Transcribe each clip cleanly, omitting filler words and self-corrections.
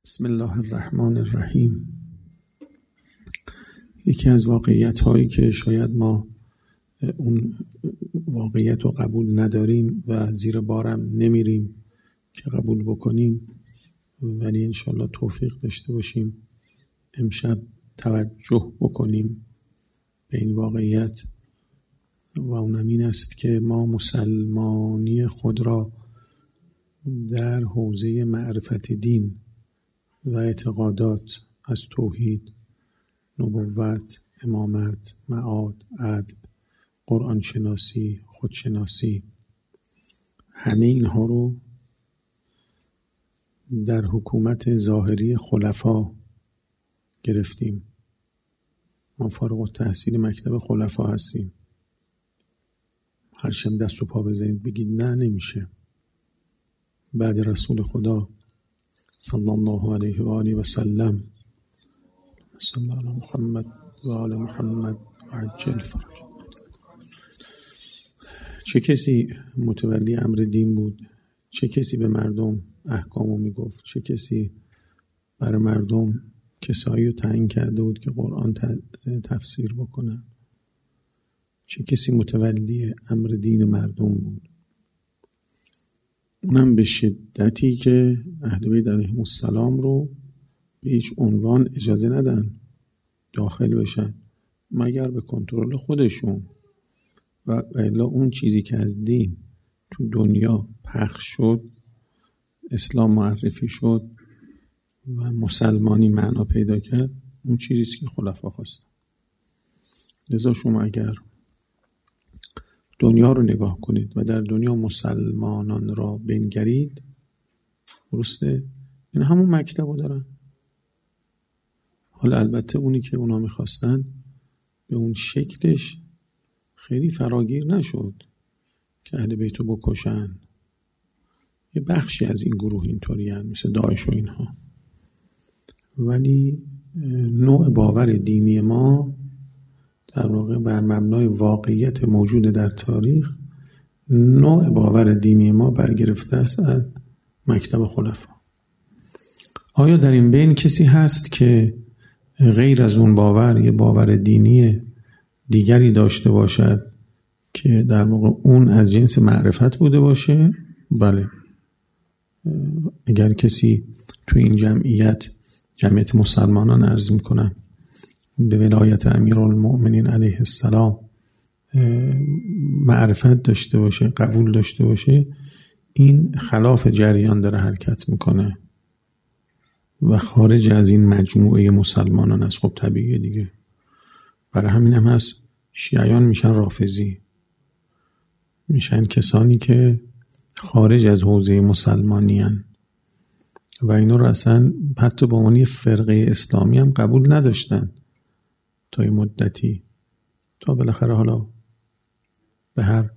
بسم الله الرحمن الرحیم. یکی از واقعیت هایی که شاید ما اون واقعیت رو قبول نداریم و زیر بارم نمیریم که قبول بکنیم، ولی انشالله توفیق داشته باشیم امشب توجه بکنیم به این واقعیت، و اونم این است که ما مسلمانی خود را در حوزه معرفت دین و اعتقادات از توحید، نبوت، امامت، معاد، عدل، قرآن شناسی، خودشناسی، همه اینها رو در حکومت ظاهری خلفا گرفتیم. ما فارغ التحصیل مکتب خلفا هستیم. هر شب دست و پا بزنید بگید نه نمیشه. بعد رسول خدا صلی الله علیه و آله و سلم، صلی الله علی محمد و آل محمد و عجل فرج. چه کسی متولی امر دین بود؟ چه کسی به مردم احکامو میگفت؟ چه کسی برای مردم کسایی رو تعیین کرده بود که قرآن تفسیر بکنن؟ چه کسی متولی امر دین مردم بود؟ اونم به شدتی که اهل بیت علیهم السلام رو به هیچ عنوان اجازه ندن داخل بشن مگر به کنترل خودشون، و الا اون چیزی که از دین تو دنیا پخش شد، اسلام معرفی شد و مسلمانی معنا پیدا کرد، اون چیزیست که خلفا خواستن. لذا شما اگر دنیا رو نگاه کنید و در دنیا مسلمانان را بنگرید، درسته؟ این همون مکتب رو دارن. حالا البته اونی که اونا میخواستن به اون شکلش خیلی فراگیر نشد که اهل بیت رو بکشن. یه بخشی از این گروه اینطوری هستن، مثل داعش و اینها، ولی نوع باور دینی ما در واقع بر مبنای واقعیت موجود در تاریخ، نوع باور دینی ما برگرفته است از مکتب خلفا. آیا در این بین کسی هست که غیر از اون باور یه باور دینی دیگری داشته باشد که در واقع اون از جنس معرفت بوده باشه؟ بله. اگر کسی تو این جمعیت مسلمانان عرض میکنن به ولایت امیرالمؤمنین علیه السلام معرفت داشته باشه، قبول داشته باشه، این خلاف جریان داره حرکت میکنه و خارج از این مجموعه مسلمانان است. خب طبیعیه دیگه. برای همین هم هست شیعیان میشن رافضی، میشن کسانی که خارج از حوزه مسلمانی هن و اینا رو اصلا حتی به عنوان فرقه اسلامی هم قبول نداشتن تا این مدتی، تا بالاخره حالا به هر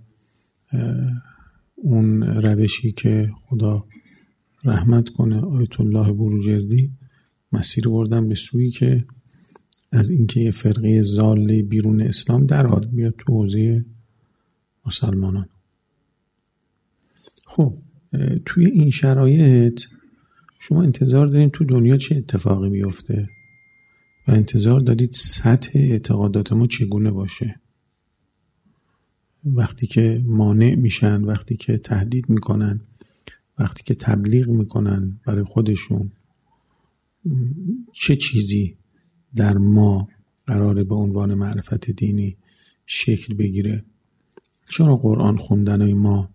اون روشی که خدا رحمت کنه آیت الله بروجردی مسیر بردن به سویی که از اینکه یه فرقه ضاله بیرون اسلام درآد بیاد تو حوزه مسلمانان. خب توی این شرایط شما انتظار دارید تو دنیا چه اتفاقی بیفته و انتظار دارید سطح اعتقادات ما چگونه باشه؟ وقتی که مانع میشن، وقتی که تهدید میکنن، وقتی که تبلیغ میکنن برای خودشون، چه چیزی در ما قراره به عنوان معرفت دینی شکل بگیره؟ چرا قرآن خوندنای ما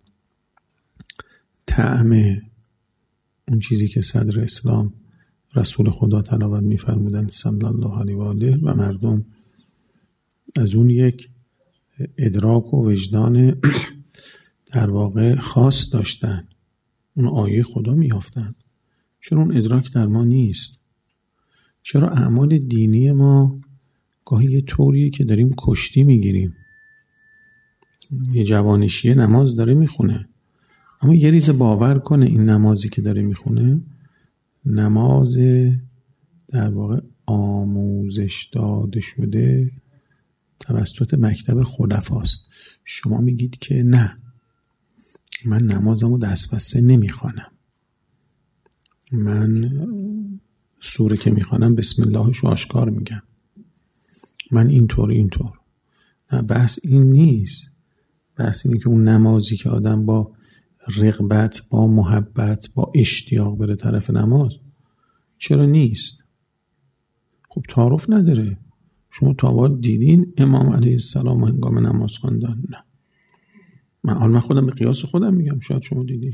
طعم اون چیزی که صدر اسلام رسول خدا تلاوت می‌فرمودند صلی الله علیه و آله و مردم از اون یک ادراک و وجدان در واقع خاص داشتن، اون آیه خدا میافتن؟ چرا اون ادراک در ما نیست؟ چرا اعمال دینی ما گاهی یه طوریه که داریم کشتی میگیریم؟ یه جوانشیه نماز داره میخونه، اما یه ریز باور کنه این نمازی که داره میخونه نماز در واقع آموزش داده شده توسط مکتب خلفاست. شما میگید که نه، من نمازمو دست بسته نمیخوانم، من سوره که میخوانم بسم اللهش رو آشکار میگم، من اینطور. نه، بحث این نیست. بحث اینه که اون نمازی که آدم با رغبت، با محبت، با اشتیاق بره طرف نماز، چرا نیست؟ خب تعارف نداره. شما تا بعد دیدین امام علیه السلام هنگام نماز خواندن؟ نه. من خودم به قیاس خودم میگم، شاید شما دیدین.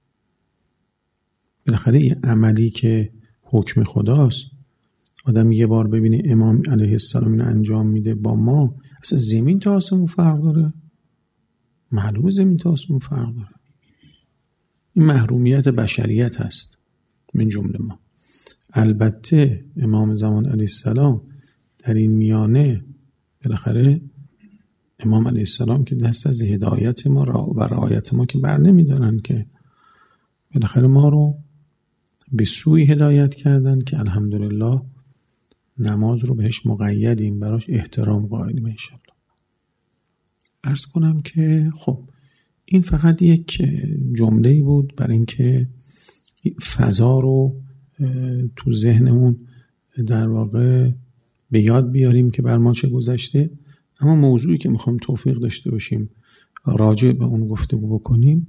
بالاخره یه عملی که حکم خداست، آدم یه بار ببینه امام علیه السلام اینو انجام میده با ما، اصلا زمین تا آسمون فرق داره. معلومه زمین تا آسمون فرق داره. این محرومیت بشریت هست من جمله ما. البته امام زمان علیه السلام در این میانه، بالاخره امام علیه السلام که دست از هدایت ما و رعایت ما که بر نمیدارن، که بالاخره ما رو به سوی هدایت کردن که الحمدلله نماز رو بهش مقیدیم، براش احترام قائلیم انشالله. عرض کنم که خب این فقط یک جمله‌ای بود برای اینکه فضا رو تو ذهنمون در واقع به یاد بیاریم که بر ما چه گذشته. اما موضوعی که میخوام توفیق داشته باشیم راجع به اون گفتگو بکنیم،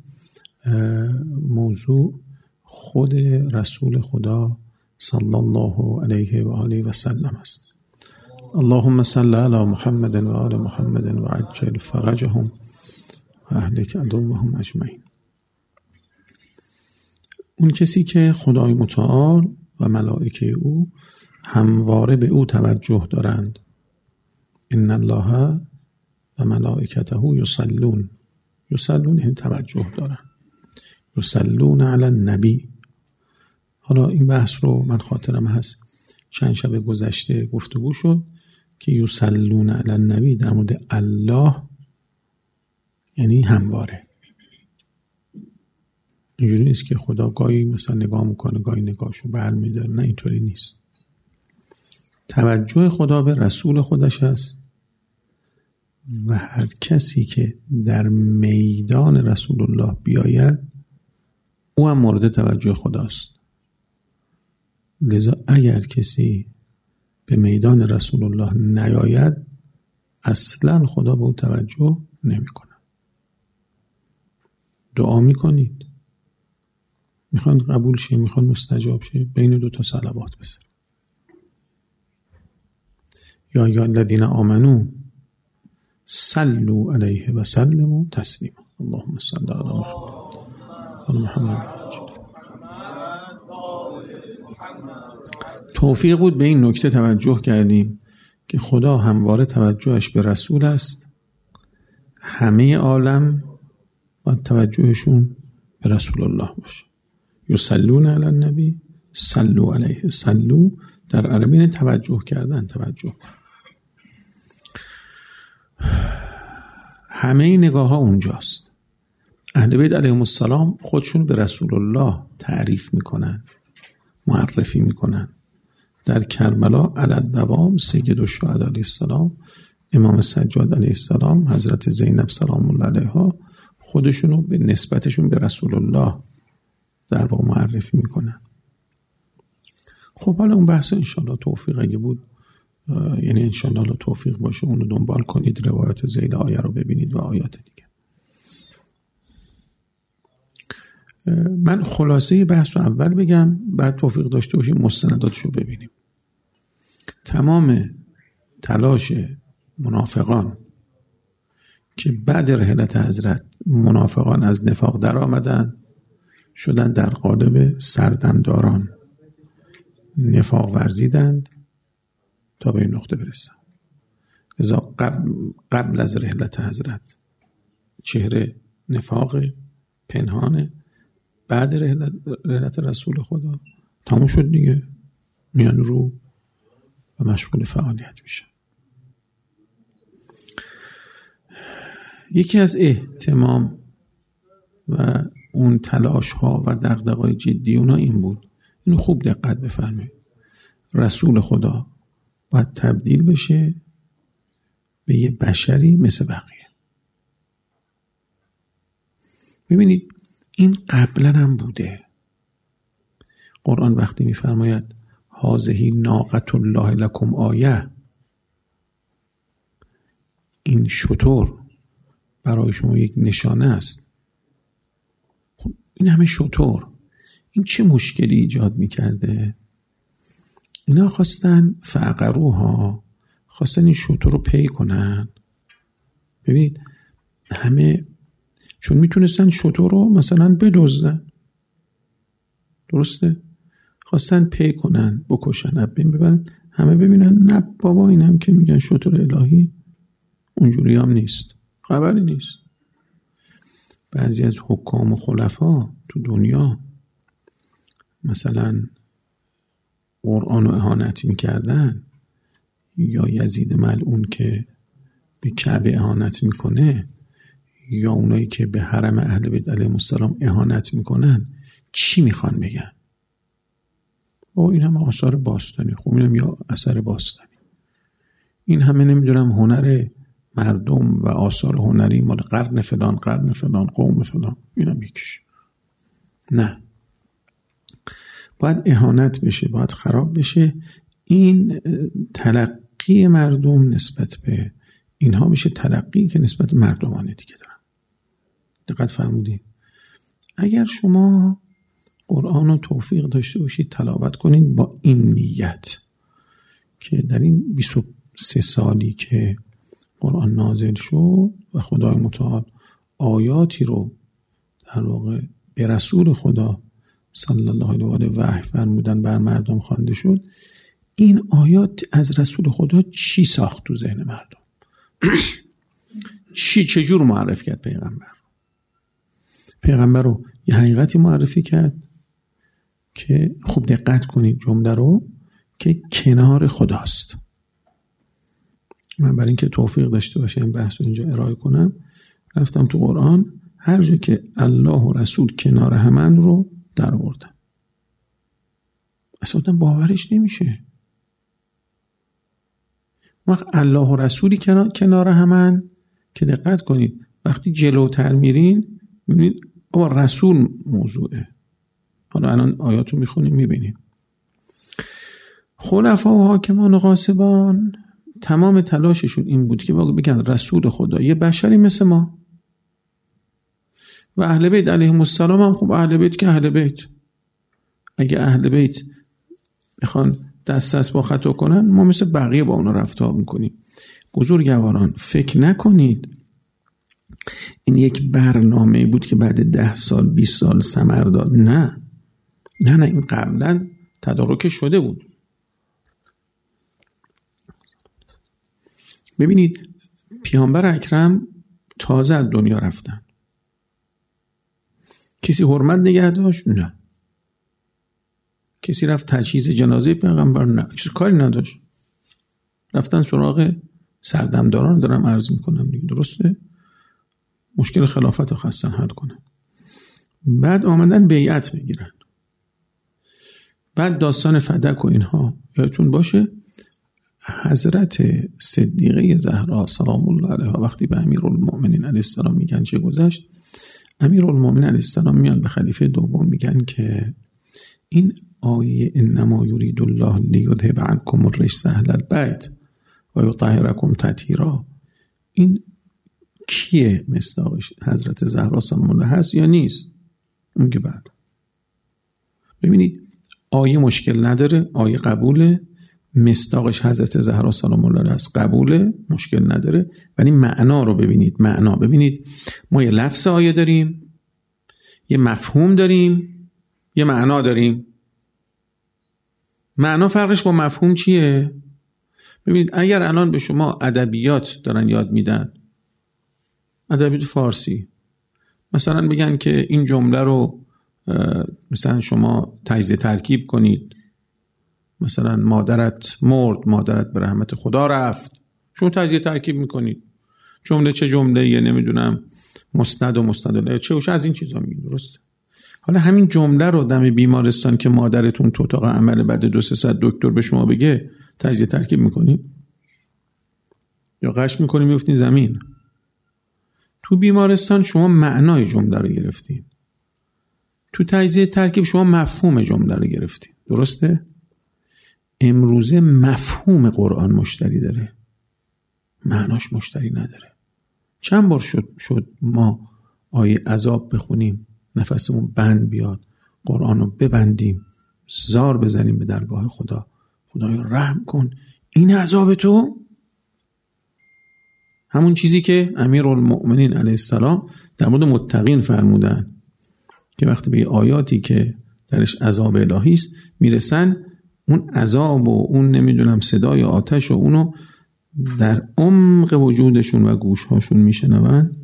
موضوع خود رسول خدا صلی الله علیه و آله و سلم است. اللهم صل علی محمد و آل محمد و عجل فرجهم و اهلک عدوهم اجمعین. اون کسی که خدای متعال و ملائکه او همواره به او توجه دارند. ان الله و ملائکته یصلون یعنی توجه دارند. یصلون علی النبی. حالا این بحث رو من خاطرم هست چند شب گذشته گفتگو شد که یصلون علی النبی در مورد الله یعنی همواره. اینجوری نیست که خدا گاهی مثلا نگاه میکنه گاهی نگاهشو برمی‌داره، نه اینطوری نیست. توجه خدا به رسول خودش است و هر کسی که در میدان رسول الله بیاید او هم مورد توجه خداست. لذا اگر کسی به میدان رسول الله نیاید اصلا خدا به او توجه نمی‌کنه. دعا میکنید، میخوان قبول شه، میخوان مستجاب شه، بین دو تا صلوات بسر یا الذین آمنو صلوا علیه و سلموا تسلیما. اللهم صل علی محمد. توفیق بود به این نکته توجه کردیم که خدا همواره توجهش به رسول است. همه عالم و توجهشون به رسول الله باشه. یصلون علی النبی صلوا علیه. صلوا در عربی توجه کردن، توجه. همه نگاه ها اونجاست. اهل بیت علیهم السلام خودشون به رسول الله تعریف میکنن، معرفی میکنن. در کربلا علی الدوام سید الشهدا علیه السلام، امام سجاد علیه السلام، حضرت زینب سلام الله علیها خودشونو به نسبتشون به رسول الله در واقع معرفی میکنن. خب حالا اون بحث انشالله توفیق اگه بود، یعنی انشالله توفیق باشه اونو دنبال کنید، روایت ذیل آیه رو ببینید و آیات دیگه. من خلاصه بحث رو اول بگم، بعد توفیق داشته باشیم مستنداتش رو ببینیم. تمام تلاش منافقان که بعد رحلت حضرت منافقان از نفاق در آمدن، شدن در قالب سردمداران، نفاق ورزیدند تا به این نقطه برسن. لذا قبل از رحلت حضرت چهره نفاق پنهانه، بعد رحلت رسول خدا تموم شد دیگه، میان رو و مشغول فعالیت میشه. یکی از اهتمام و اون تلاش ها و دغدغه‌های جدی اونا این بود، اینو خوب دقت بفرمایید، رسول خدا باید تبدیل بشه به یه بشری مثل بقیه. ببینید این قبلا هم بوده. قرآن وقتی میفرماید هذه ناقة الله لکم آیه، این شتر برای شما یک نشانه است. خب این همه شتر، این چه مشکلی ایجاد میکرده؟ اینا خواستن فعقروها، خواستن این شتر رو پی کنن. ببینید همه چون میتونستن شتر رو مثلا بدزدن، درسته؟ خواستن پی کنن، بکشن، ابین ببرن، همه ببینن نه بابا این هم که میگن شتر الهی اونجوری هم نیست، خبری نیست. بعضی از حکام و خلفا تو دنیا مثلا قرآن رو اهانت میکردن، یا یزید ملعون که به کعبه اهانت میکنه، یا اونایی که به حرم اهل بیت علیهم السلام اهانت میکنن، چی میخوان بگن؟ این همه آثار باستانی، خب اینم یا اثر باستانی، این همه نمیدونم هنر مردم و آثار هنری مال قرن فلان قوم فلان، اینم یکیش. نه، باید اهانت بشه، باید خراب بشه. این تلقی مردم نسبت به اینها بشه تلقی که نسبت به مردمانه دیگه دارن. دقت فرمودید؟ اگر شما قرآن رو توفیق داشته باشید تلاوت کنید با این نیت که در این 23 سالی که قرآن نازل شد و خدای متعال آیاتی رو در واقع به رسول خدا صلی الله علیه و آله وحی فرمودن بر مردم خوانده شد، این آیات از رسول خدا چی ساخت تو ذهن مردم؟ چجور معرفی کرد پیغمبر رو یه حقیقتی معرفی کرد که خوب دقت کنید جمله رو، که کنار خداست. من برای اینکه توفیق داشته باشه این بحث رو اینجا ارائه کنم، رفتم تو قرآن هر جا که الله و رسول کنار همن رو در آوردم. اصلا باورش نمیشه. وقت الله و رسولی کنار همن که دقت کنید وقتی جلوتر میرین میبینید آقا رسول موضوعه. حالا الان آیاتو میخونیم میبینیم. خلفا و حاکمان و غاصبان تمام تلاششون این بود که بگن رسول خدا یه بشری مثل ما، و اهل بیت علیهم السلام هم خب اهل بیت که اهل بیت، اگه اهل بیت بخوان دست با خطا کنن ما مثل بقیه با اونا رفتار میکنیم. بزرگواران فکر نکنید این یک برنامه بود که بعد 10 سال 20 سال ثمر داد. نه این قبلا تدارک شده بود. ببینید پیامبر اکرم تازه از دنیا رفتن، کسی حرمت نگه داشت؟ نه. کسی رفت تجهیز جنازه پیغمبر؟ نه. کسی کاری نداشت. رفتن سراغ سردمداران، دارم عرض میکنم دیگه، درسته؟ مشکل خلافت رو خواستن حل کنن. بعد آمدن بیعت بگیرن. بعد داستان فدک و اینها یادتون باشه، حضرت صدیقه زهرا سلام الله علیها وقتی به امیرالمؤمنین علیه السلام میگن چه گذشت، امیرالمؤمنین علیه السلام میان به خلیفه دوم میگن که این آیه انما یرید الله لیذهب عنکم الرجس اهل البیت و یطهرکم تطهیرا، این کیه؟ مصداقش حضرت زهرا سلام الله هست یا نیست؟ اون که بعد ببینید آیه مشکل نداره، آیه قبوله، مصداقش حضرت زهرا سلام الله هست، قبوله، مشکل نداره. ولی معنا رو ببینید، معنا ببینید، ما یه لفظ آیه داریم، یه مفهوم داریم، یه معنا داریم. معنا فرقش با مفهوم چیه؟ ببینید اگر الان به شما ادبیات دارن یاد میدن، ادبیات فارسی، مثلا بگن که این جمله رو مثلا شما تجزیه ترکیب کنید، مثلا مادرت مرد، مادرت به رحمت خدا رفت، شما تجزیه ترکیب میکنید، جمله چه جمله یه نمیدونم مسند و مستند چه وش از این چیزا میگید، درسته؟ حالا همین جمله رو دم بیمارستان که مادرتون تو اتاق عمل بعد 2-3 ساعت دکتر به شما بگه تجزیه ترکیب میکنید یا قش میکنید میفتین زمین؟ تو بیمارستان شما معنای جمله رو گرفتین، تو تجزیه ترکیب شما مفهوم جمله رو گرفتین، درسته؟ امروزه مفهوم قرآن مشتری داره، معناش مشتری نداره. چند بار شد ما آیه عذاب بخونیم، نفسمون بند بیاد، قرآن رو ببندیم، زار بزنیم به درگاه خدا، خدایا رحم کن، این عذاب تو؟ همون چیزی که امیرالمؤمنین علیه السلام در مورد متقین فرمودن که وقتی به آیاتی که درش عذاب الهی است میرسن، اون عذاب و اون نمیدونم صدای آتش و اونو در عمق وجودشون و گوشهاشون میشنون.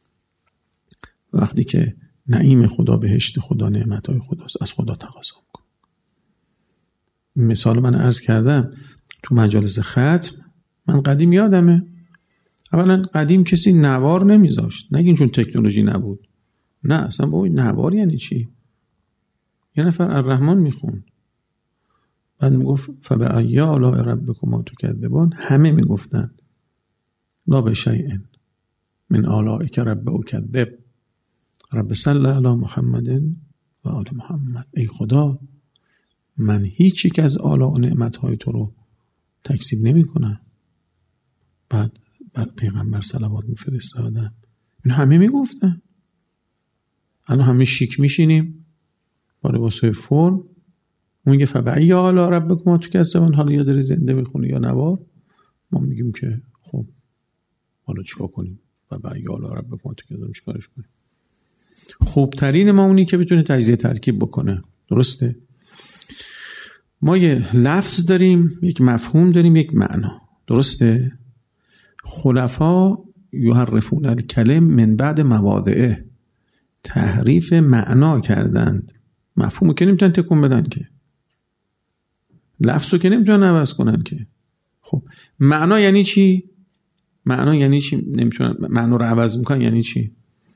وقتی که نعیم خدا، بهشت خدا، نعمتهای خداست، از خدا تقاضا میکن. مثال من عرض کردم تو مجالس ختم، من قدیم یادمه، اولا قدیم کسی نوار نمیذاشت، نگین چون تکنولوژی نبود، نه اصلا با نوار یعنی چی؟ یه نفر الرحمن میخوند، بعد میگفت فبأی آلاء ربکما تکذبان، همه میگفتن لا بشیء من آلائک رب اکذب رب صل علی محمد و آل محمد. ای خدا، من هیچ یک از آلاء و نعمتهای تو رو تکذیب نمی کنم. بعد بر پیغمبر صلوات میفرستادن. این همه میگفتن. الان همه شیک میشینیم با لباسای فرم، اون میگه فبأی آلاء ربکما تکذبان، حالا یا داری زنده میخونی یا نوار، ما میگیم که خب حالا چیکار کنیم؟ فبأی آلاء ربکما تکذبان چیکارش کنیم؟ خوبترین ما اونی که بتونه تجزیه ترکیب بکنه. درسته؟ ما یه لفظ داریم، یک مفهوم داریم، یک معنا. درسته؟ خلفا یحرفون الکلم من بعد مواضعه، تحریف معنا کردند. مفهومو که نمیتونن تکون بدن که، لفظو که نمیتونن عوض کنن که. خب معنا یعنی چی؟ معنا یعنی چی؟ نمیتونن معنا رو عوض میکنن یعنی چی؟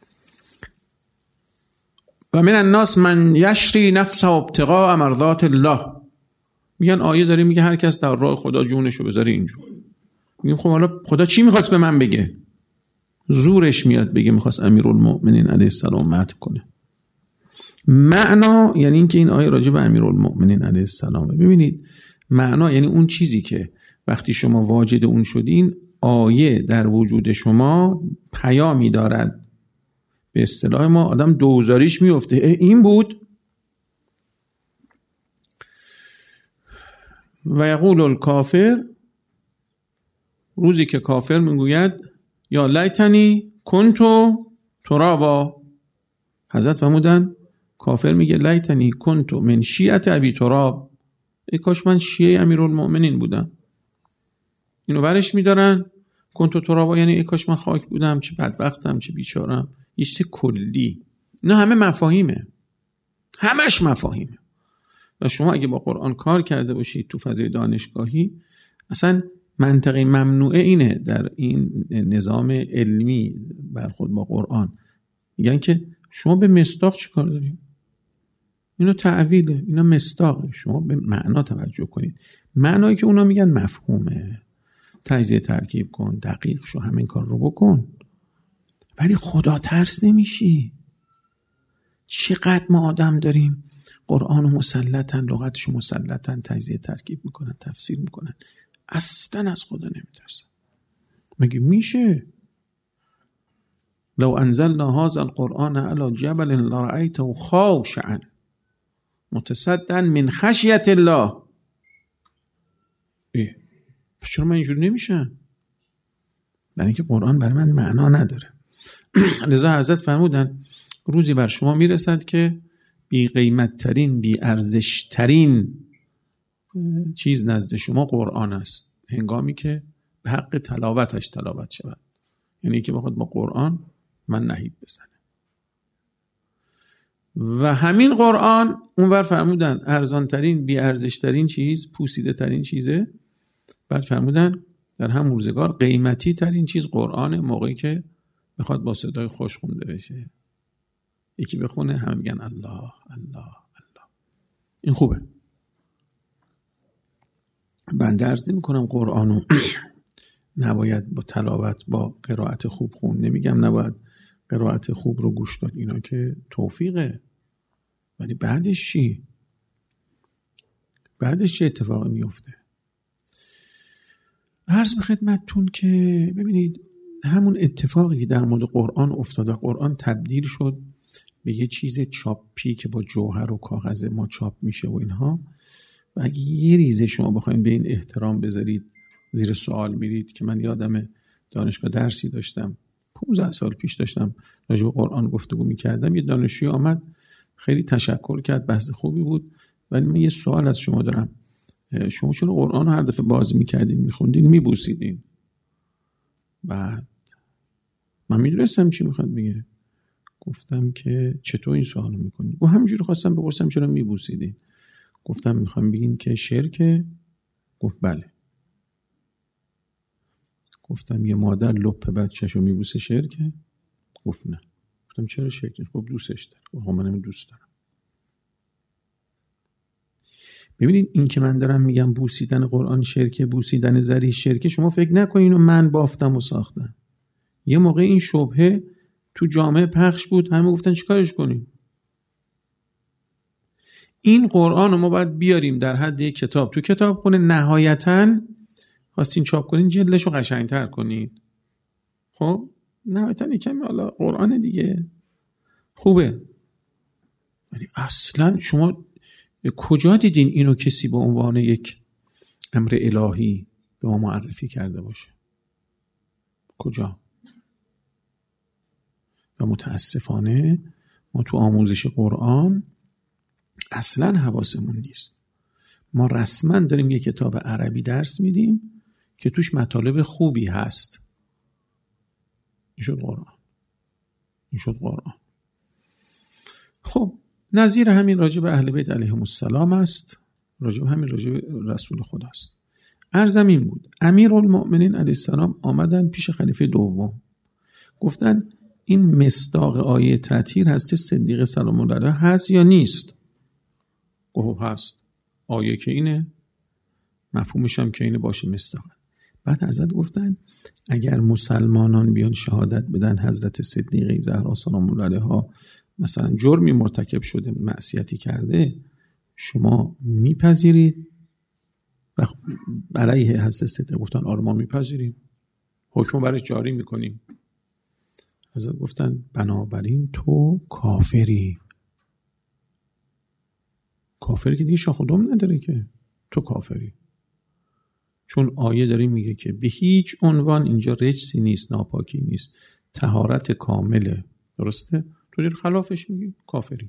و من الناس من یشری نفسه ابتغاء مرضات الله. میگن آیه داره میگه هر کس در راه خدا جونشو بذاره اینجور. میگم خب حالا خدا چی میخواست به من بگه؟ زورش میاد بگه میخواست امیرالمؤمنین علیه السلام مدح کنه. معنا یعنی اینکه این آیه راجع به امیرالمؤمنین علیه السلامه. ببینید معنا یعنی اون چیزی که وقتی شما واجد اون شدین، آیه در وجود شما پیامی دارد. به اصطلاح ما آدم دوزاریش میفته، این بود. و یقول الکافر، روزی که کافر میگوید یا لیتنی کنتو ترابا. حضرت فرمودن کافر میگه لیتنی کنتو من شیعت ابی تراب، ای کاش من شیعه امیرالمؤمنین بودم. اینو ورش میدارن، کنتو ترابا یعنی ای کاش من خاک بودم، چه بدبختم، چه بیچارم. یه چیز کلی. اینا همه مفاهیمه، همش مفاهیمه. و شما اگه با قرآن کار کرده باشید تو فضای دانشگاهی، اصلا منطقه ممنوعه اینه در این نظام علمی برخورد با قرآن. میگن که شما به مصداق چی کار داریم؟ اینا تعویله، اینا مصداقه. شما به معنا توجه کنید. معنایی که اونا میگن مفهومه. تجزیه ترکیب کن، دقیق شو، همین کار رو بکن. ولی خدا ترس نمیشی. چقدر ما آدم داریم قرآن مسلطن، لغتشو مسلطن تجزیه ترکیب میکنن، تفسیر میکنن، اصلا از خدا نمیترسن. مگه میشه؟ لو انزلنا هذا القرآن على جبل لرأيته خاشعا متصدعا من خشیت الله. چرا من اینجور نمیشم؟ برای اینکه قرآن برای من معنا نداره. لذا حضرت فرمودن روزی بر شما میرسد که بی قیمت ترین، بی ارزش ترین چیز نزد شما قرآن است، هنگامی که به حق تلاوتش تلاوت شود. یعنی که بخواد با قرآن من نهیب بزنه. و همین قرآن اونور فرمودن ارزان ترین، بی ارزش ترین چیز، پوسیده ترین چیزه. بعد فرمودن در هم روزگار قیمتی ترین چیز قرآن، موقعی که بخواد با صدای خوش خونده بشه. یکی بخونه همه میگن الله الله الله. این خوبه. بنده عرض نمی کنم قرآنو نباید با تلاوت، با قرائت خوب خون. نمیگم نباید قرائت خوب رو گوش داد، اینا که توفیقه. ولی بعدش چی؟ بعدش چه اتفاقی میفته؟ عرض به خدمتتون که ببینید همون اتفاقی که در مورد قرآن افتاد و قرآن تبدیل شد به یه چیز چاپی که با جوهر و کاغذ ما چاپ میشه و اینها، و اگه یه ریزه شما بخواید به این احترام بذارید زیر سوال میرید که من یادم دانشگاه درسی داشتم 15 سال پیش داشتم راجع به قرآن گفتگو میکردم، یه دانشجوی آمد خیلی تشکر کرد، بحث خوبی بود، ولی من یه سوال از شما دارم، شما چون قرآن هر دفعه باز میکردین میخوندین میبوسیدین؟ بعد من میدونستم چی میخواد بگه، گفتم که چطور این سوالو میکنی؟ و همینجوری خواستم بپرسم چرا میبوسیدین؟ گفتم میخوام بگین که شرکه؟ گفت بله. گفتم یه مادر لپ بچه‌شو میبوسه شرکه؟ گفت نه. گفتم چرا شرکه؟ گفت دوستش داره. گفتم منم دوست دارم. ببینید این که من دارم میگم بوسیدن قرآن شرکه، بوسیدن زری شرکه، شما فکر نکنین اینو من بافتم و ساختم. یه موقع این شبهه تو جامعه پخش بود، همه گفتن چیکارش کنیم؟ این قرآن رو ما باید بیاریم در حد یک کتاب، تو کتابخونه نهایتاً خواستین چاپ کنین جلدش رو قشنگتر کنید. خب نهایتاً یکمی حالا قرآن دیگه خوبه، ولی اصلاً شما کجا دیدین اینو کسی به عنوان یک امر الهی به ما معرفی کرده باشه؟ کجا؟ و متاسفانه ما تو آموزش قرآن اصلا حواسمون نیست. ما رسما داریم یک کتاب عربی درس میدیم که توش مطالب خوبی هست. این شد قرآن. خب نظیر همین راجع به اهل بیت علیهم السلام است، راجع به رسول خداست. عرضم این بود امیرالمؤمنین علیه السلام آمدن پیش خلیفه دوم، گفتن این مصداق آیه تطهیر هست صدیق سلام الله علیه هست یا نیست؟ گفت هست. آیه که اینه، مفهومش هم که اینه، باشه مصداق. بعد حضرت گفتن اگر مسلمانان بیان شهادت بدن حضرت صدیقه زهرا سلام الله علیها مثلا جرمی مرتکب شده، معصیتی کرده، شما میپذیرید؟ و علیه حضرت صدیقه گفتن آره ما میپذیریم، حکم برش جاری میکنیم. حضرت گفتن بنابراین تو کافری که دیگه شاخ و دم نداره، که تو کافری، چون آیه داره میگه که به هیچ عنوان اینجا رجسی نیست، ناپاکی نیست، طهارت کامله. درسته؟ تو داری خلافش میگی، کافری.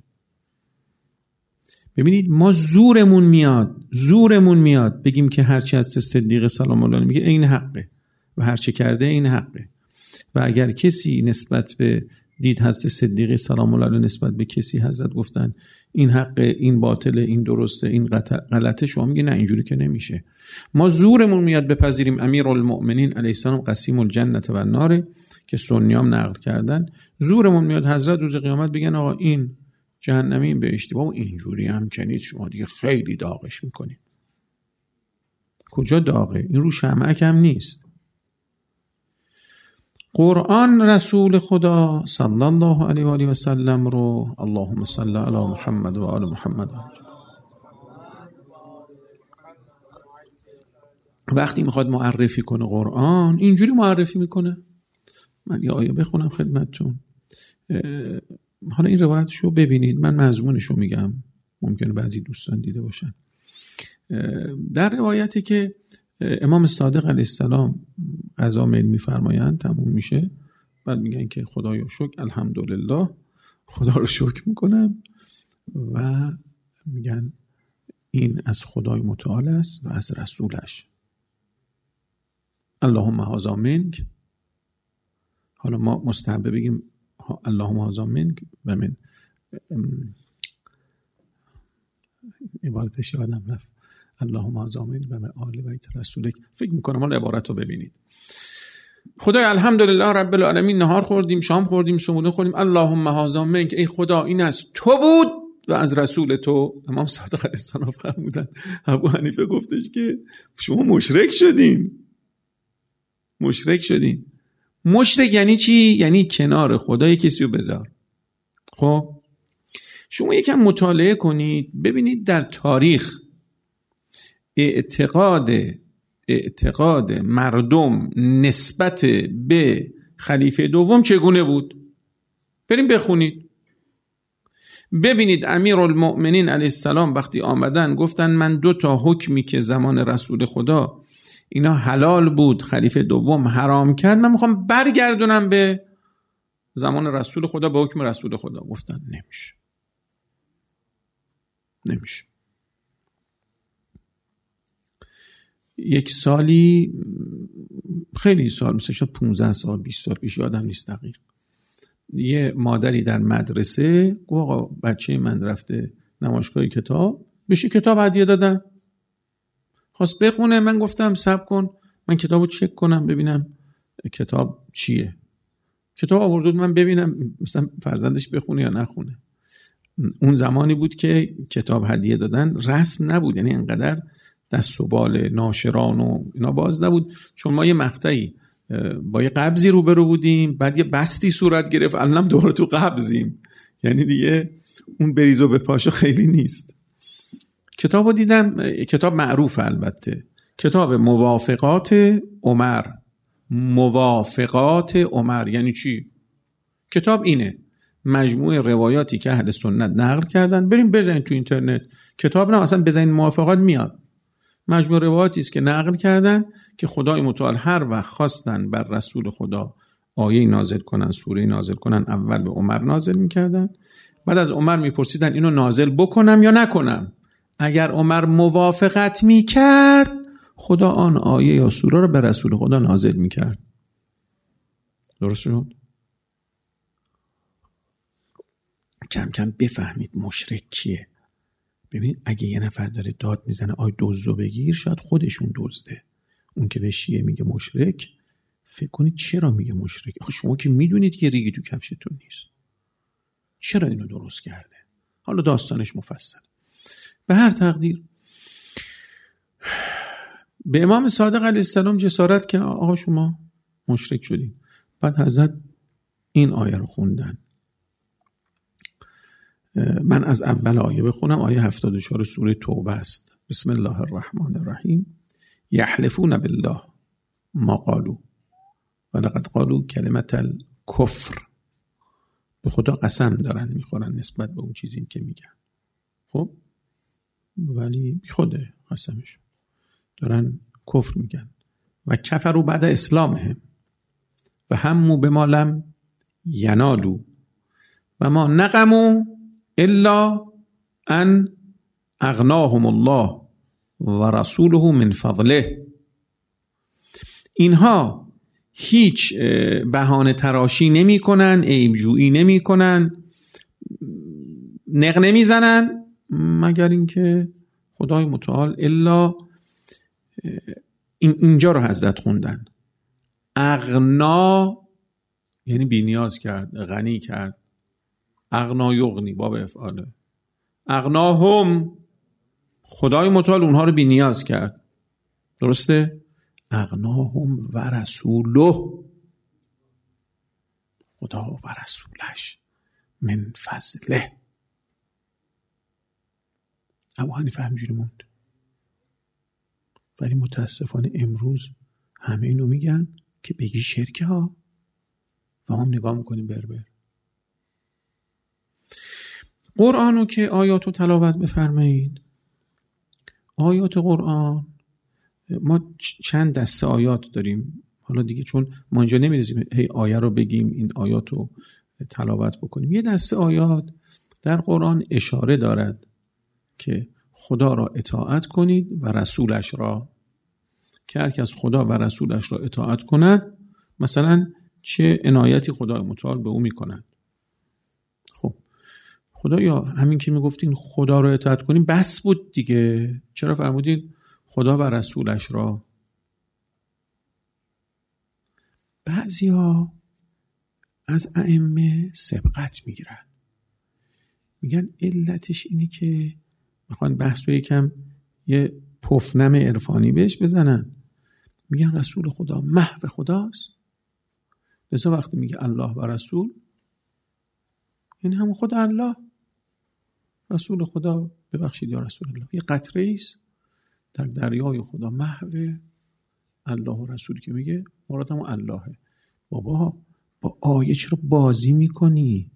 ببینید ما زورمون میاد بگیم که هرچی از صدیق سلام الله علیه میگه این حقه و هرچی کرده این حقه، و اگر کسی نسبت به دید حضرت صدیقه سلام الله علیه نسبت به کسی حضرت گفتن این حقه، این باطله، این درسته، این غلطه، شما میگه نه اینجوری که نمیشه. ما زورمون میاد بپذیریم امیرالمؤمنین علیه السلام قسیم الجنه و النار که سنیام نقل کردن، زورمون میاد حضرت روز قیامت بگن آقا این جهنمی، این بهشتی. بابا اینجوری هم که نیست، شما دیگه خیلی داغش میکنید. کجا داغه؟ این رو شمعک هم نیست. قرآن رسول خدا صلی الله علیه و آله و سلم رو اللهم صل علی محمد و آل محمد وقتی میخواد معرفی کنه قرآن اینجوری معرفی میکنه. من یه آیه بخونم خدمتتون، حالا این روایتشو ببینید، من مضمونشو میگم، ممکنه بعضی دوستان دیده باشن. در روایتی که امام صادق علیه السلام قضا میل میفرمایند، تموم میشه، بعد میگن که خدایا شکر، الحمدلله، خدا رو شکر میکنم و میگن این از خدای متعال است و از رسولش. اللهم هذا منک. حالا ما مستحب بگیم اللهم هذا منک و من عبارتش یادم رفت، اللهم هذا منک و من آل بیت رسولک. فکر میکنم حالا عبارت رو ببینید. خدای الحمدلله رب العالمین، نهار خوردیم، شام خوردیم، صبحونه خوردیم، اللهم هذا منک، ای خدا این از تو بود و از رسول تو. امام صادق علیه السلام فرمودن، ابو حنیفه گفتش که شما مشرک شدین. مشرک یعنی چی؟ یعنی کنار خدای کسی رو بذار. خب شما یکم مطالعه کنید ببینید در تاریخ اعتقاد مردم نسبت به خلیفه دوم چگونه بود. بریم بخونید ببینید امیرالمؤمنین علیه السلام وقتی آمدن گفتن من 2 حکمی که زمان رسول خدا اینا حلال بود خلیفه دوم حرام کرد، من میخوام برگردونم به زمان رسول خدا به حکم رسول خدا. گفتن نمیشه. یک سالی، خیلی سال، مثلا 15 سال 20 سال پیش، یادم نیست دقیق، یه مادری در مدرسه گفت آقا بچه من رفته نمایشگاه کتاب، بهش کتاب هدیه دادن، خواست بخونه. من گفتم صبر کن من کتابو چک کنم ببینم کتاب چیه. کتاب آورد من ببینم مثلا فرزندش بخونه یا نخونه. اون زمانی بود که کتاب هدیه دادن رسم نبود، یعنی انقدر دست و بال ناشران و اینا باز نبود، چون ما یه مقطعی با یه قبضی روبرو بودیم، بعد یه بستی صورت گرفت، الانم دوباره تو قبضیم، یعنی دیگه اون بریز و به پاشو خیلی نیست. کتابو دیدم، کتاب معروف البته، کتاب موافقات عمر. موافقات عمر یعنی چی؟ کتاب اینه مجموعه روایاتی که اهل سنت نقل کردن، بریم بزنید تو اینترنت، کتاب نه اصلا بزنید موافقات میاد. مجموعه روایاتی است که نقل کردن که خدای متعال هر وقت خواستن بر رسول خدا آیه نازل کنن، سوره نازل کنن، اول به عمر نازل میکردن، بعد از عمر میپرسیدن اینو نازل بکنم یا نکنم. اگر عمر موافقت میکرد خدا آن آیه یا سوره رو به رسول خدا نازل میکرد. درست شد؟ کم کم بفهمید مشرک کیه. ببین اگه یه نفر داره داد میزنه آی دزدو بگیر، شاید خودشون دزده. اون که به شیعه میگه مشرک، فکر کنید چرا میگه مشرک؟ شما که میدونید که ریگی تو کفشتون نیست، چرا اینو درست کرده؟ حالا داستانش مفصل. به هر تقدیر به امام صادق علیه السلام جسارت که آقا شما مشرک شدید. بعد حضرت این آیه رو خوندن. من از اول آیه بخونم، آیه 74 سوره توبه است. بسم الله الرحمن الرحیم. یحلفون بالله ما قالوا ولقد قالوا کلمة الکفر. به خدا قسم دارن میخورن نسبت به اون چیزی که میگن، خب ولی بی خوده قسمش دارن کفر میگن. و کفروا بعد اسلامهم و هموا بما لم ینالوا و ما نقموا الا ان اغناهم الله و رسوله من فضله. اینها هیچ بهانه تراشی نمی کنن، عیب جویی نمی کنن، نق نمی زنن، مگر اینکه خدای متعال الا اینجا رو حضرت خوندن. اغنا یعنی بی نیاز کرد، غنی کرد. اغنا یغنی باب افعاله. اغناهم خدای متعال اونها رو بی نیاز کرد. درسته؟ اغناهم و رسوله، خدا و رسولش من فضله. ابو حنیفه همجوری موند. ولی متاسفانه امروز همه اینو میگن که بگی شرکه ها و هم نگاه میکنیم بربر. قرآنو که آیاتو تلاوت بفرمایید. آیات قرآن ما چند دسته آیات داریم. حالا دیگه چون ما اینجا نمی‌رسیم هی آیه رو بگیم این آیاتو تلاوت بکنیم. یه دسته آیات در قرآن اشاره دارد که خدا را اطاعت کنید و رسولش را، که هر کس خدا و رسولش را اطاعت کند مثلا چه عنایتی خدای متعال به او میکند. خب خدایا همین که میگفتین خدا را اطاعت کنیم بس بود دیگه، چرا فرمودین خدا و رسولش را؟ بعضیا از ائمه سبقت میگیرن، میگن علتش اینه که میخوان بحث رو یکم یه پفنم عرفانی بهش بزنن. میگن رسول خدا محو خداست، لذا وقتی میگه الله و رسول یعنی همون خدا الله. رسول خدا ببخشید یا رسول الله یه قطره ایست در دریای خدا محو. الله و رسول که میگه مرادم اللهه. بابا با آیه چرا بازی میکنی؟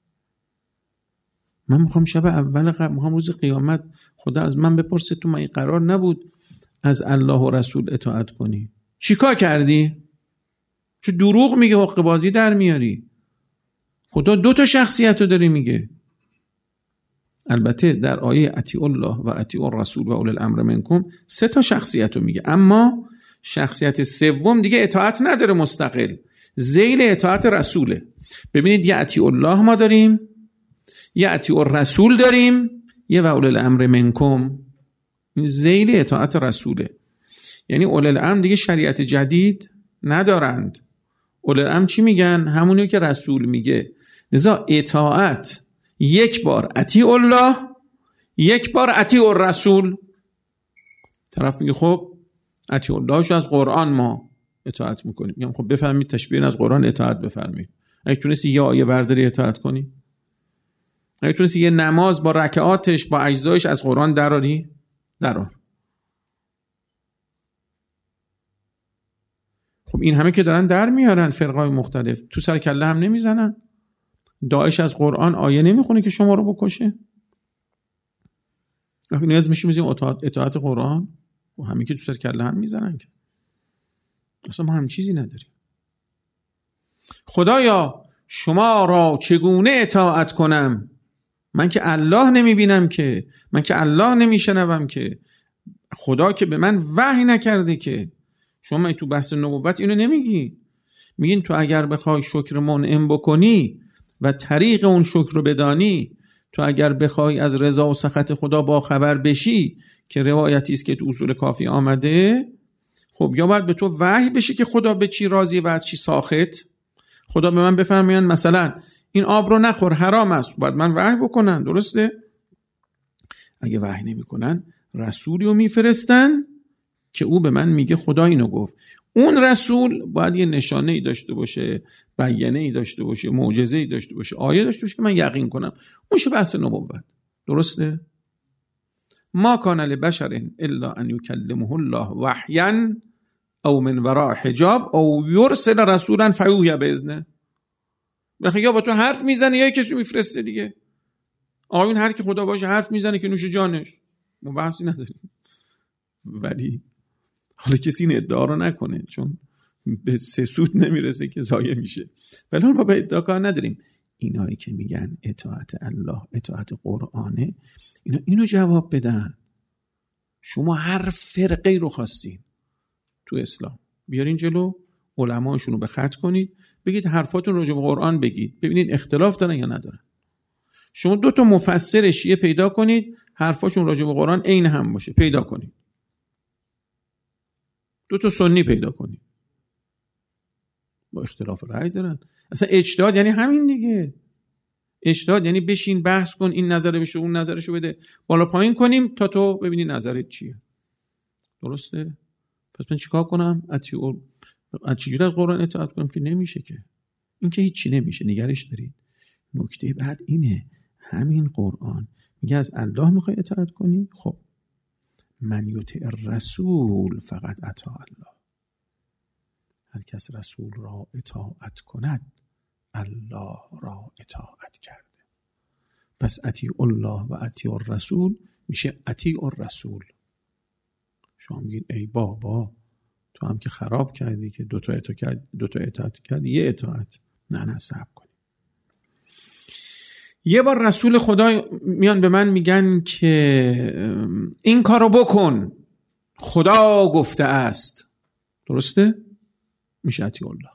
من میخوام شب اول میخوام روز قیامت خدا از من بپرسه تو من قرار نبود از الله و رسول اطاعت کنی؟ چیکار کردی؟ چه دروغ میگه، حق بازی در میاری. خدا 2 شخصیت رو داره میگه. البته در آیه اطیعوا الله و اطیعوا الرسول و اولی الامر منکم 3 شخصیت رو میگه، اما شخصیت سوم دیگه اطاعت نداره مستقل، ذیل اطاعت رسوله. ببینید یه اطیعوا الله ما داریم، یه اطیعوا الرسول داریم، یه و اولی الامر منکم. این ذیل اطاعت رسوله. یعنی اولی الامر دیگه شریعت جدید ندارند. اولی الامر چی میگن؟ همونی که رسول میگه. لذا اطاعت 1 بار اطیع الله، 1 بار اطیع الرسول. طرف میگه خب اطیع اللهشو از قرآن ما اطاعت میکنیم. میگم خب بفهمید تشبیه از قرآن اطاعت بفرمایید. اگه تونستی یه آیه برداری اطاعت کنی، اگه تونستی یه نماز با رکعاتش با اجزایش از قرآن دراری، درار. خب این همه که دارن در میارن فرقای مختلف، تو سر کله هم نمیزنن. داعش از قرآن آیه نمیخونه که شما رو بکشه. وقتی نیاز میشیم اطاعت قرآن و همین که تو سر کله هم میزنن که اصلا ما هم چیزی نداریم. خدایا شما را چگونه اطاعت کنم؟ من که الله نمیبینم که، من که الله نمیشنوم که، خدا که به من وحی نکرده که. شما تو بحث نبوت اینو نمیگی. میگین تو اگر بخوای شکر منعم بکنی و طریق اون شکر رو بدانی، تو اگر بخوای از رضا و سخط خدا با خبر بشی که روایتی است که تو اصول کافی آمده، خب یا باید به تو وحی بشه که خدا به چی راضیه و از چی ساخط. خدا به من بفرمایند مثلا این آب رو نخور حرام است، باید من وحی بکنن. درسته؟ اگه وحی نمی کنن رسولی رو میفرستن که او به من میگه خدا اینو گفت. اون رسول باید یه نشانه ای داشته باشه، بیانه ای داشته باشه، معجزه ای داشته باشه، آیه داشته باشه که من یقین کنم. اونشه بحث نبوت. درسته؟ ما کان لبشر الا ان یکلمه الله وحیا او من وراء حجاب او یرسل رسولا فیوحی باذنه. بخاطر یا با تو حرف میزنه یا کسی میفرسته دیگه. آقایون هر کی خدا باشه حرف میزنه که نوش جانش، ما بحثی نداریم. ولی حالا کسی این ادعا رو نکنه چون به 3 سود نمیرسه که ضایع میشه. ولی ما به ادعا کار نداریم. اینایی که میگن اطاعت الله اطاعت قرآنه، اینو جواب بدن. شما هر فرقه رو خواستین تو اسلام بیارین جلو، علماشون رو به خط کنید، بگید حرفاتون راجع به قرآن بگید، ببینید اختلاف دارن یا ندارن. شما 2 مفسر شیعه پیدا کنید حرفاشون راجع به قرآن عین هم باشه، پیدا کنید. 2 سنی پیدا کنید با اختلاف رأی دارن. اصلا اجتهاد یعنی همین دیگه. اجتهاد یعنی بشین بحث کن، این نظر بشه اون نظرشو بده، بالا پایین کنیم تا تو ببینی نظرت چیه. درسته؟ پس من چیکار کنم؟ چجوری از قرآن اطاعت کنم که نمیشه که. این که هیچی نمیشه، نگرش دارید. نکته بعد اینه، همین قرآن میگه از الله میخوای اطاعت کنی؟ خب من یطع الرسول فقط اطاع الله. هر کس رسول را اطاعت کند الله را اطاعت کرده. پس اطیع الله و اطیع الرسول میشه اطیع الرسول. شما میگید ای بابا تو هم که خراب کردی که 2 اطاعت کردی، یه اطاعت. نه صبر کن. یه بار رسول خدا میان به من میگن که این کارو بکن، خدا گفته است. درسته؟ میشه اطیع الله.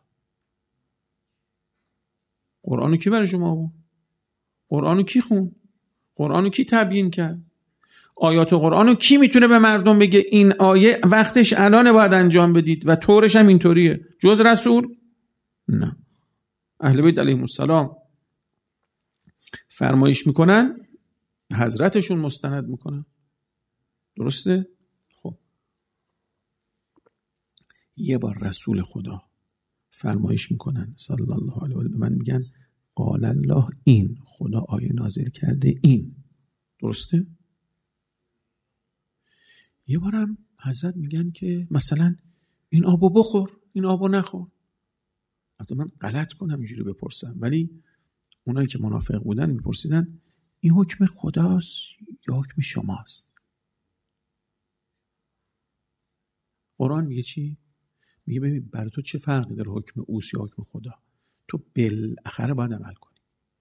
قرآنو کی برای شما بود؟ قرآنو کی خون؟ قرآنو کی تبیین کرد؟ آیات قرآنو کی میتونه به مردم بگه این آیه وقتش الان باید انجام بدید و طورش هم اینطوریه جز رسول؟ نه. اهل بیت علیهم السلام فرمایش میکنن، حضرتشون مستند میکنن. درسته؟ خب یه بار رسول خدا فرمایش میکنن صلی الله علیه و آله، به من میگن قال الله، این خدا آیه نازل کرده این. درسته؟ یه بارم حضرت میگن که مثلا این آبو بخور، این آبو نخور. البته من غلط کنم اینجوری بپرسم، ولی اونایی که منافق بودن میپرسیدن این حکم خداست یا حکم شماست؟ قرآن میگه چی؟ میگه ببین برای تو چه فرقی داره حکم اوست یا حکم خدا؟ تو بالاخره باید عمل کنی.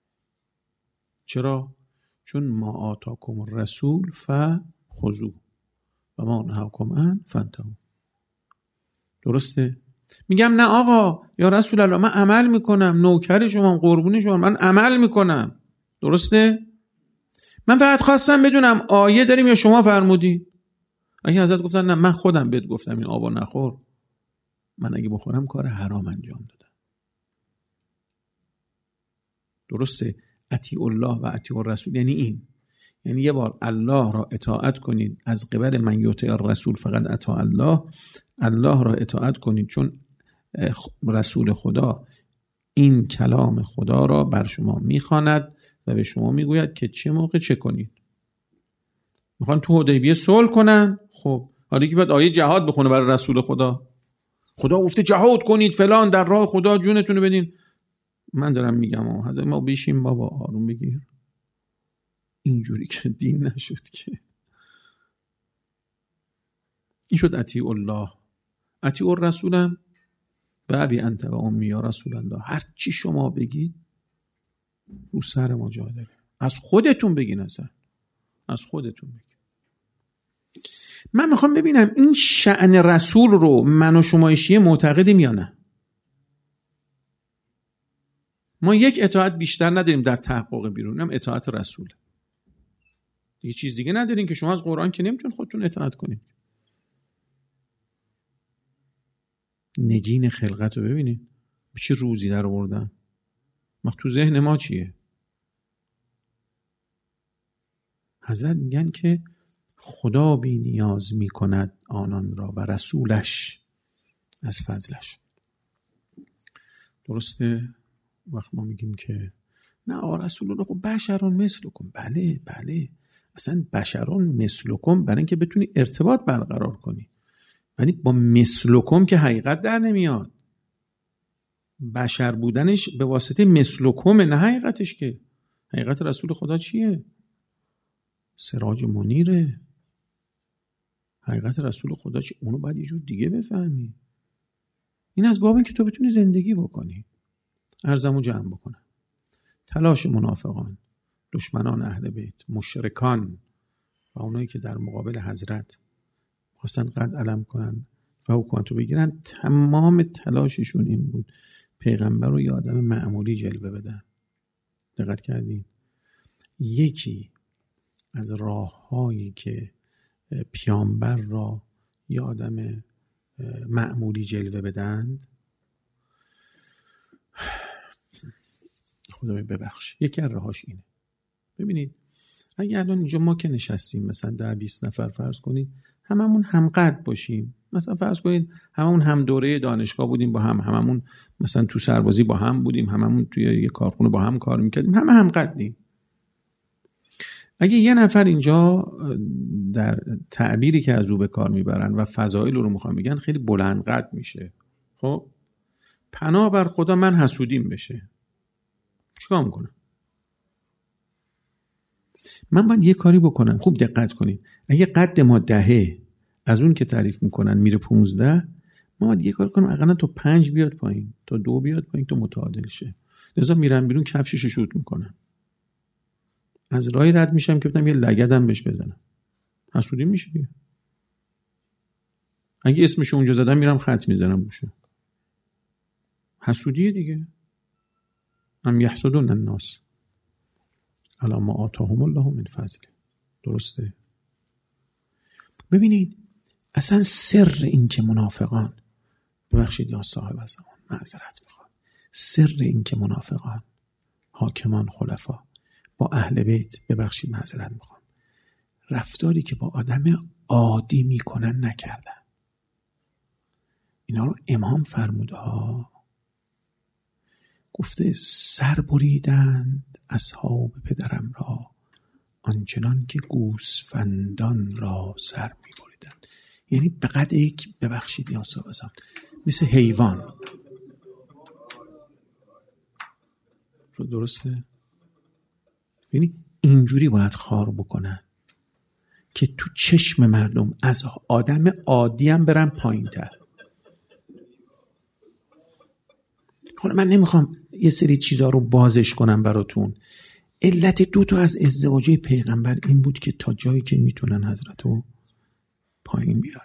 چرا؟ چون ما آتاکم الرسول فخذوه و ما نهاکم عنه فانتهوا. درسته؟ میگم نه آقا یا رسول الله من عمل میکنم، نوکر شما، قربون شما، من عمل میکنم. درسته؟ من فقط خواستم بدونم آیه داریم یا شما فرمودین؟ اگه حضرت گفتن نه من خودم بهت گفتم این آبا نخور، من اگه بخورم کار حرام انجام دادم. درسته؟ اطیع الله و اطیع الرسول یعنی این، یعنی یه بار الله را اطاعت کنید، از قبل من یطیع الرسول فقط اطاع الله، الله را اطاعت کنید چون رسول خدا این کلام خدا را بر شما میخواند و به شما میگوید که چه موقع چه کنید. میخوان تو حدیبیه صلح کنن، خب حالا که بعد آیه جهاد بخونه برای رسول خدا. خدا گفته جهاد کنید فلان در راه خدا جونتون رو بدین. من دارم میگم حضرت ما بیشیم بابا آروم بگیر، اینجوری که دین نشد که. این شد اطیع الله. اطیع الرسولم به ابی انت و امی یا رسول الله، هر چی شما بگید رو سر ما جا داره. از خودتون بگین، اصلا از خودتون بگین. من میخوام ببینم این شأن رسول رو من و شما شیعه معتقدیم یا نه. ما یک اطاعت بیشتر نداریم در تحقق بیرون، هم اطاعت رسول. یه چیز دیگه ندارین که شما از قرآن که نمیتونید خودتون اطاعت کنید. نگین خلقت رو ببینید به چه روزی در آوردن. تو ذهن ما چیه؟ حضرت میگن که خدا بی نیاز میکند آنان را و رسولش از فضلش. درسته؟ وقت ما میگیم که نه رسول الله خب بشرون مثلکم، بله اصلا بشرون مثلکم برای اینکه بتونی ارتباط برقرار کنی، ولی با مثلکم که حقیقت در نمیاد. بشر بودنش به واسطه مثلکم، نه حقیقتش. که حقیقت رسول خدا چیه؟ سراج منیره. حقیقت رسول خدا چیه؟ اونو باید یه جور دیگه بفهمی. این از باب این که تو بتونی زندگی بکنی. عرضمو جمع بکنم. تلاش منافقان، دشمنان اهل بیت، مشرکان و اونایی که در مقابل حضرت خواستن قد علم کنن و حکومت رو بگیرن، تمام تلاششون این بود پیغمبر رو یه آدم معمولی جلوه بدن. دقت کردین؟ یکی از راه‌هایی که پیامبر را یه آدم معمولی جلوه بدند، خدای ببخش، یکی از راهاش اینه. ببینید اگه الان اینجا ما که نشستیم مثلا 10-20 نفر فرض کنید هممون همقد باشیم، مثلا فرض کنید هممون هم دوره دانشگاه بودیم با هممون مثلا تو سربازی با هم بودیم، هممون توی یه کارخونه با هم کار میکردیم، همه همقدیم. اگه یه نفر اینجا در تعبیری که از او به کار میبرن و فضایل رو میخوان بگن خیلی بلند قد میشه، خب پناه بر خدا من حسودیم بشه، چیکار میکنم؟ من باید یه کاری بکنم. خوب دقت کنید، اگه قد ما 10 از اون که تعریف میکنن میره 15، ما باید یه کار کنم اقلا تا 5 بیاد پایین، تا 2 بیاد پایین، تا متعادل شه. لذا میرم بیرون کفششو شوت میکنم، از راهی رد میشم که بتونم یه لگدم بهش بزنم. حسودی میشه دیگه. اگه اسمشو اونجا زدم میرم خط میزنم روشه، حسودیه دیگه. ام یحسدون الناس علی ما آتاهم الله من فضل. درسته؟ ببینید اصلا سر این که منافقان، ببخشید یا صاحب زمان معذرت میخوام، سر این که منافقان، حاکمان، خلفا با اهل بیت، ببخشید معذرت میخوام، رفتاری که با آدم عادی میکنن نکردن. اینا رو امام فرموده ها، گفته سر بریدند اصحاب پدرم را آنچنان که گوسفندان را سر میبریدند. بودن. یعنی به قدر یک، ببخشید یا صاحبزان، مثل حیوان. درسته؟ یعنی اینجوری باید خار بکنن که تو چشم مردم از آدم عادی هم برن پایین تر. من نمیخوام یه سری چیزا رو بازش کنم براتون. علت 2 از ازدواج پیغمبر این بود که تا جایی که میتونن حضرت رو پایین بیارن.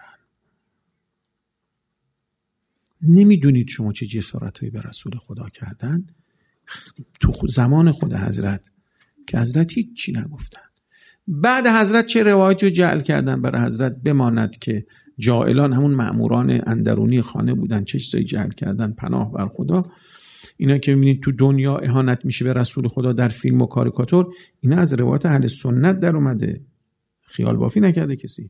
نمیدونید شما چه جسارتایی به رسول خدا کردن تو زمان خود حضرت که حضرت هیچ چی نگفتن. بعد حضرت چه روایتی رو جعل کردن برای حضرت بماند که جاعلان همون مأموران اندرونی خانه بودن، چه چیزایی جعل کردن، پناه بر خدا. اینا که میبینید تو دنیا اهانت میشه به رسول خدا در فیلم و کاریکاتور، اینا از روایت اهل سنت در اومده، خیال بافی نکرده کسی.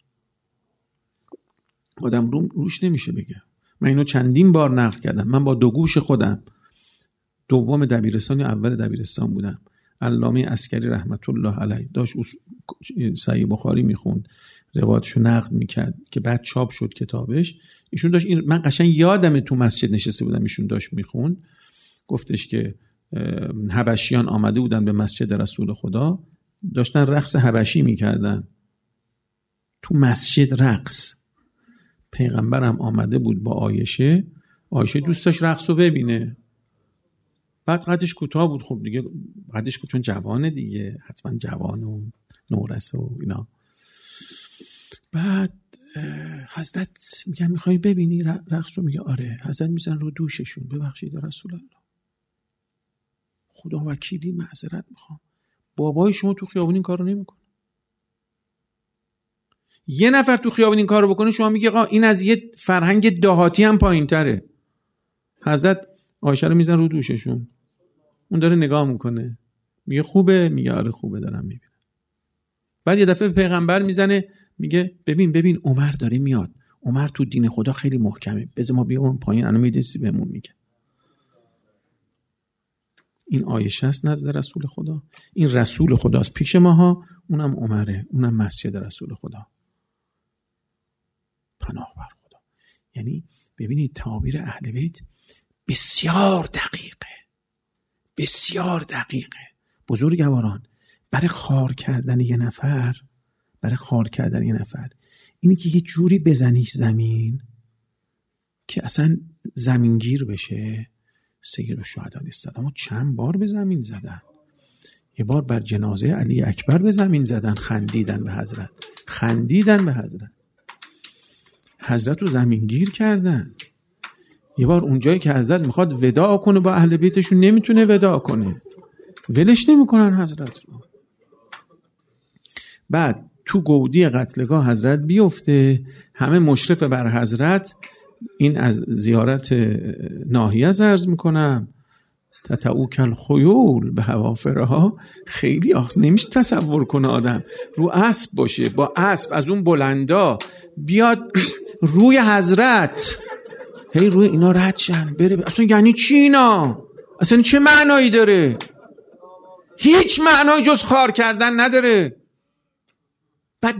آدم روش نمیشه بگه. من اینو چندین بار نقل کردم. من با 2 گوش خودم، دوم دبیرستان یا اول دبیرستان بودم، علامه عسکری رحمت الله علیه داشت صحیح بخاری میخوند، روایتشو نقد میکرد که بعد چاپ شد کتابش. ایشون داشت من قشنگ یادمه تو مسجد نشسته بودم، ایشون داشت میخوند، گفتش که حبشیان آمده بودن به مسجد رسول خدا، داشتن رقص حبشی میکردن تو مسجد رقص. پیغمبرم آمده بود با عایشه دوست داشت رقص رو ببینه. بعد قدش کوتاه بود، خب دیگه قدش کوتاه، چون جوانه دیگه، حتما جوان و نورسه و اینا. بعد حضرت میگن میخوای ببینی رقص رو؟ میگه آره. حضرت میزن رو دوششون، ببخشید رسول الله، خدا وکیلی معذرت میخوام، بابای شما تو خیابون این کارو نمیکنه. یه نفر تو خیابون این کارو بکنه شما میگه این از یه فرهنگ دهاتی هم پایین‌تره. حضرت عایشه رو میزن رو دوششون، اون داره نگاه میکنه، میگه خوبه؟ میگه آره خوبه، دارم میبینم. بعد یه دفعه پیغمبر میزنه، میگه ببین عمر داره میاد، عمر تو دین خدا خیلی محکمه، بذار ما بیام پایین، الان میدسی بهمون میگه. این عایشه است نزد رسول خدا، این رسول خداست پیش ماها، اونم عمره، اونم مسجد رسول خدا. پناه بر خدا. یعنی ببینید تعابیر اهل بیت بسیار دقیقه. بزرگواران، برای خار کردن یه نفر اینی که یه جوری بزنیش زمین که اصلا زمینگیر بشه. سید الشهدا علیه السلام چند بار به زمین زدن. یه بار بر جنازه علی اکبر به زمین زدن، خندیدن به حضرت. حضرت رو زمینگیر کردن. یه بار اونجایی که حضرت میخواد وداع کنه با اهل بیتشون نمیتونه وداع کنه، ولش نمیکنن حضرت رو. بعد تو گودی قتلگاه حضرت بیفته، همه مشرف بر حضرت. این از زیارت ناحیه عرض میکنم، تتعوکل خیول به هوافرها. خیلی نمیشه تصور کنه آدم رو اسب باشه، با اسب از اون بلندا بیاد روی حضرت، هی روی اینا رد شن بره. اصلا یعنی چی اینا؟ اصلا چه معنایی داره؟ هیچ معنایی جز خار کردن نداره. بعد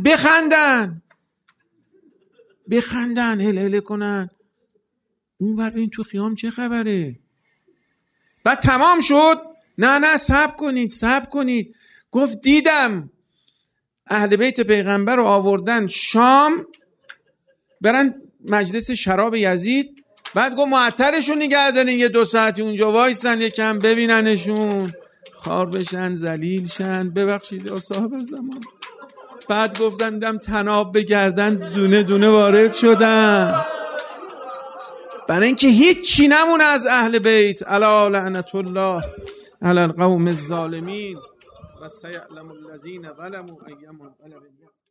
بخندن هل کنن، اون ور ببین تو خیام چه خبره. بعد تمام شد، نه صبر کنید. گفت دیدم اهل بیت پیغمبر رو آوردن شام برن مجلس شراب یزید. بعد گفت معطرشون نگه دارین، یه 2 ساعتی اونجا وایسن یکم ببیننشون، خار بشن، ذلیل شن، ببخشید یا صاحب زمان. بعد گفتن دیدم تناب بگردن، دونه دونه وارد شدن، برای اینکه هیچ چی نمونه از اهل بیت. الا لعنت الله علی القوم الظالمین و سیعلم الذین ظلموا ایهم منقلب.